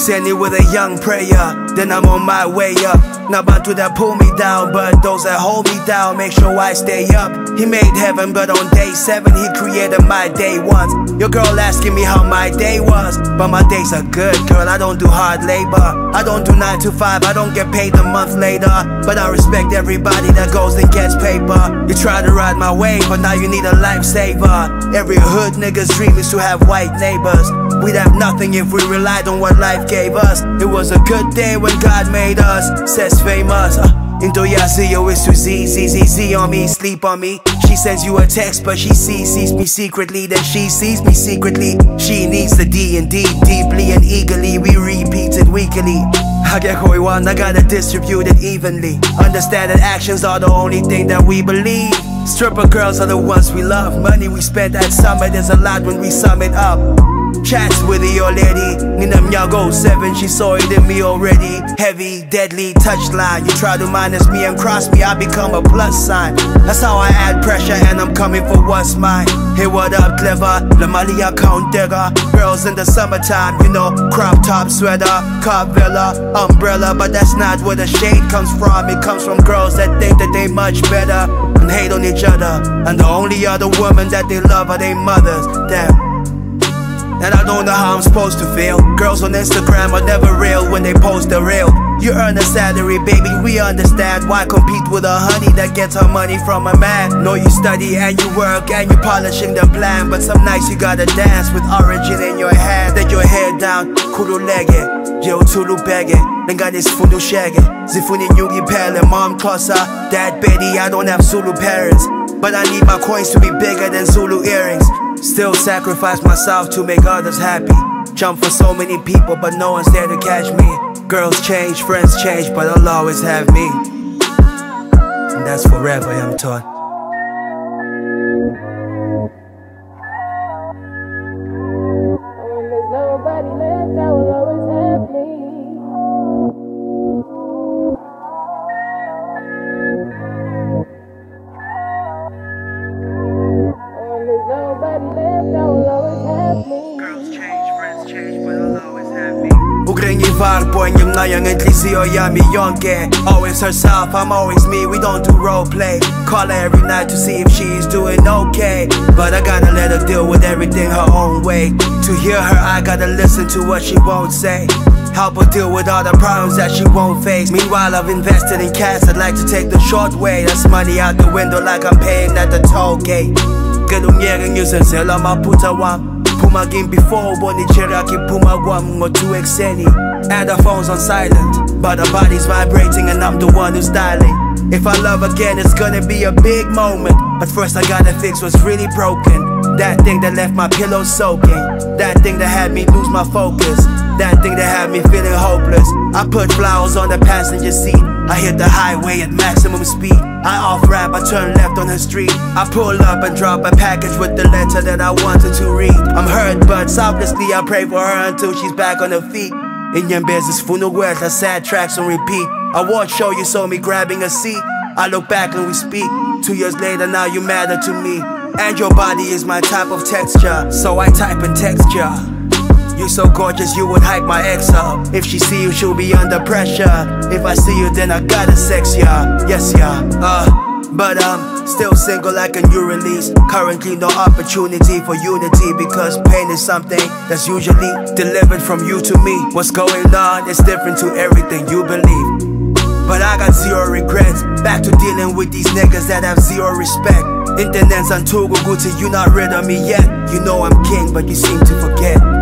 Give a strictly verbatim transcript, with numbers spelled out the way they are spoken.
send it with a young prayer, then I'm on my way up. Not about to that pull me down, but those that hold me down make sure I stay up. He made heaven, but on day seven he created my day once. Your girl asking me how my day was, but my days are good, girl. I don't do hard labor, I don't do nine to five, I don't get paid a month later. But I respect everybody that goes and gets paper. You try to ride my wave, but now you need a lifesaver. Every hood nigga's dream is to have white neighbors. We'd have nothing if we relied on what life gave us. It was a good day when God made us, says famous. uh, Into ya see you is to Z, Z, Z, Z on me, sleep on me. She sends you a text, but she sees, sees me secretly. Then she sees me secretly. She needs the D and D, deeply and eagerly. We repeat it weekly. I get koi one, I gotta distribute it evenly. Understand that actions are the only thing that we believe. Stripper girls are the ones we love. Money we spend at summer, there's a lot when we sum it up. Chats with the old lady, Nina Myago seven, she saw it in me already. Heavy, deadly touchline. You try to minus me and cross me, I become a plus sign. That's how I add pressure and I'm coming for what's mine. Hey, what up, clever? La Malia Count Digger. Girls in the summertime, you know, crop top sweater, car villa, umbrella. But that's not where the shade comes from. It comes from girls that think that they much better and hate on each other. And the only other woman that they love are their mothers. Damn. And I don't know how I'm supposed to feel. Girls on Instagram are never real when they post the real. You earn a salary, baby, we understand. Why compete with a honey that gets her money from a man? No, you study and you work and you polishing the plan. But some nights you gotta dance with origin in your hand. Let your head down, kululege, je utulubege. Lenganis fundu shege, zifuni nyugi pele. Mom kosa, dad Betty, I don't have Zulu parents, but I need my coins to be bigger than Zulu earrings. Still sacrifice myself to make others happy. Jump for so many people, but no one's there to catch me. Girls change, friends change, but I'll always have me. And that's forever, I'm taught. When there's nobody left, I will always have me. When there's nobody left, I will always have me. Girls change, friends change, but I'll always have me. Ugręgi warpo, nie mnają entlizio yami yonke. Always herself, I'm always me, we don't do role play. Call her every night to see if she's doing okay, but I gotta let her deal with everything her own way. To hear her, I gotta listen to what she won't say. Help her deal with all the problems that she won't face. Meanwhile, I've invested in cash, I'd like to take the short way. That's money out the window like I'm paying at the toll gate. Gelungiyeke ngiyosenzela amaphutha wami. Puma game before, boni cheraki puma guam ngo two exeni. And the phone's on silent, but the body's vibrating and I'm the one who's dialing. If I love again, it's gonna be a big moment. But first I gotta fix what's really broken. That thing that left my pillow soaking. That thing that had me lose my focus. That thing that had me feeling hopeless. I put flowers on the passenger seat. I hit the highway at maximum speed. I off-ramp, I turn left on the street. I pull up and drop a package with the letter that I wanted to read. I'm hurt, but selflessly I pray for her until she's back on her feet. In your business, funugueta, sad tracks on repeat. I watch show you saw me grabbing a seat. I look back and we speak. Two years later, now you matter to me. And your body is my type of texture, so I type and text ya. You so gorgeous, you would hype my ex up. If she see you, she'll be under pressure. If I see you, then I gotta sex ya. Yes, ya. Uh, but I'm still single like a new release. Currently no opportunity for unity, because pain is something that's usually delivered from you to me. What's going on is different to everything you believe. But I got zero regrets. Back to dealing with these niggas that have zero respect. Internet's on Togo Gucci, you not rid of me yet. You know I'm king, but you seem to forget.